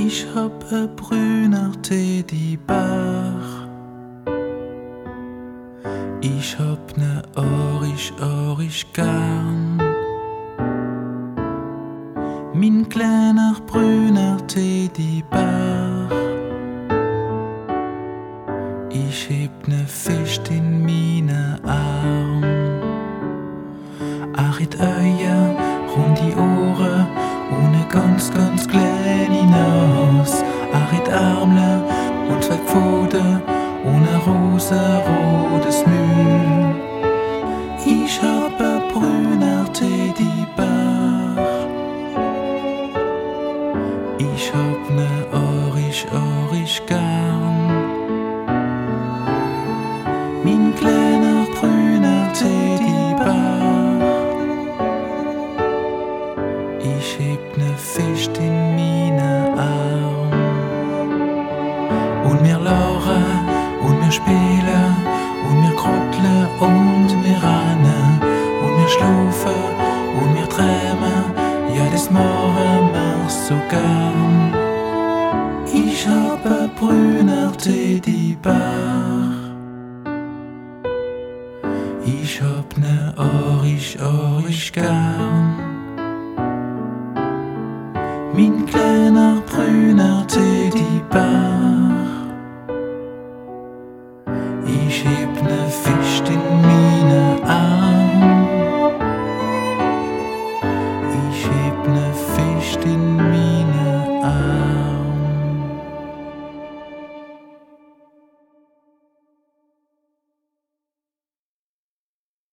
Ich hab e brüner Teddybär. Ich hab ne Orisch gern. Min kleiner brüner Teddybär. Ich heb ne Fisch in mine Arm. Arit Eier, rund die Ohren und ne ganz kleine Nase. Arit Armle und zwei Pfoten und ne rosarotes Mühl. Ich hab e brüner Teddybär. Ich hab ne Orisch gern. Min kleiner brüner Teddybär. Ich heb ne Fisch in mine Arm. Und mir lachen und mir spielen und mir krotteln und mir rennen und mir schlafen und mir träumen, ja das machen wir so gern. Ich hab e brüner Teddybär. Ich hab ne Orisch gern.